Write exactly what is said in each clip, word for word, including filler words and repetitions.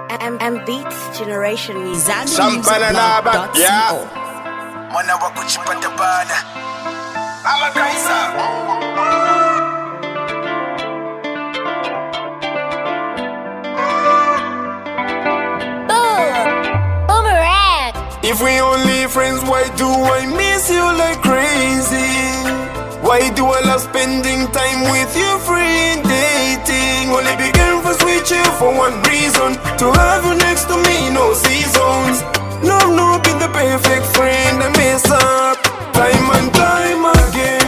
M M Beats Generation Music. Sampana na back, yeah. Mwana wa kuchipata bana. Ama kaisa. If we only friends, why do I miss you like crazy? Why do I love spending time with you, free and dating? Only began for switch you for one reason, to have you next to me, no seasons. No, no, be the perfect friend, I mess up time and time again.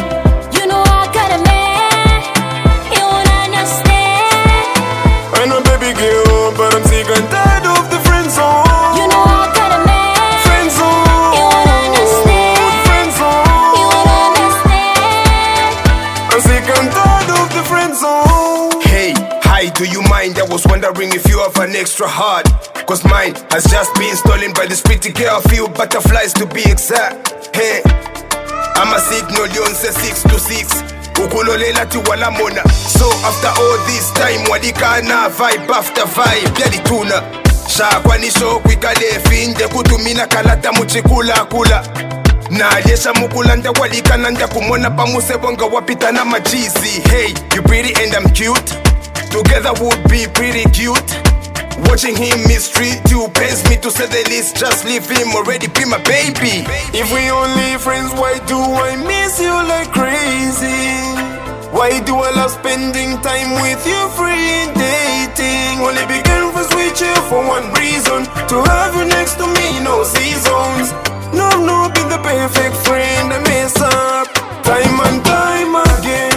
You know I got a man, you won't understand. I know baby girl, but I'm sick and tired of the friend zone. You know I got a man, friend zone. you won't understand. Friend zone. You won't understand. I'm sick and tired of the friend zone. Hey, hi, do you mind? I was wondering if you have an extra heart. Cause mine has just been stolen by this pretty girl. A few butterflies to be exact. Hey, I'm a signal, yon say six to six. Ukulolela ti wala mona. So after all this time, wadikana vibe after vibe. Yadi tuna shakwa ni show kwikale finde kutumina kalata muchikula kula. Na aliyesha mukulanda walikana nda kumona pamuse bonga wapita na majizi. Hey, you pretty and I'm cute. Together would be pretty cute. Watching him mistreat you pains me to say the least. Just leave him already be my baby. If we only friends, why do I miss you like crazy? Why do I love spending time with you, free and dating? Only began for switch you for one reason, to have you next to me, no seasons. No, no, be the perfect friend, I mess up time and time again.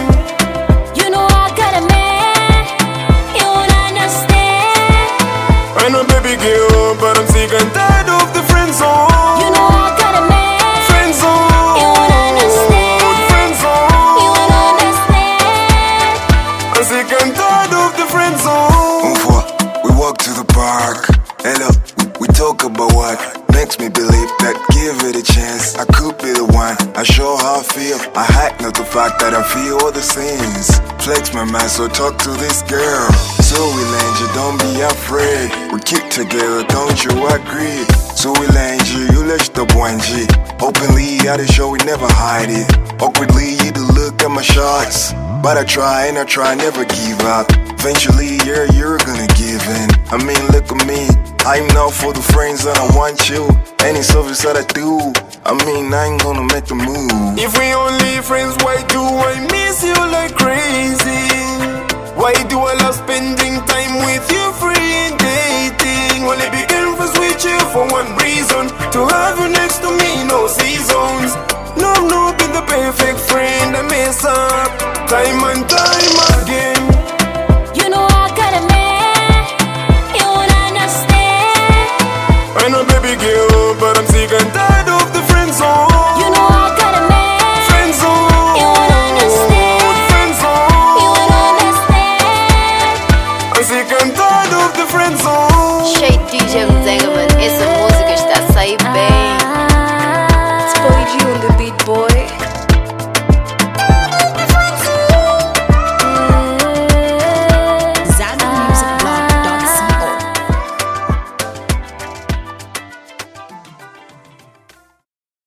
You know I got a man, you won't understand. I know baby girl, but I'm sick and tired of the friend zone. You know I got a man, Friend zone. you won't understand. Friend zone. You won't understand. I'm sick and tired of the friend zone. Move up, we walk to the park. Hello, we, we talk about what makes me believe that give it a chance, I could be the one. I show how I feel, I hack not the fact that I feel all the sins. Flex my mind, so talk to this girl. So we land you, don't be afraid. We keep together, don't you agree? So we land you, you let the one G. Openly, I the show, we never hide it. Awkwardly, you to look at my shots. But I try and I try, never give up. Eventually, yeah, you're gonna give in. I mean, look at me, I'm now for the friends that I want you. Any service that I do, I mean, I ain't gonna make the move. If we only friends, why do I miss you like crazy? Why do I love spending time with you, free and dating? Only began for switch you for one reason, to have you next to me, no seasons. No, no, be the perfect friend, I mess up time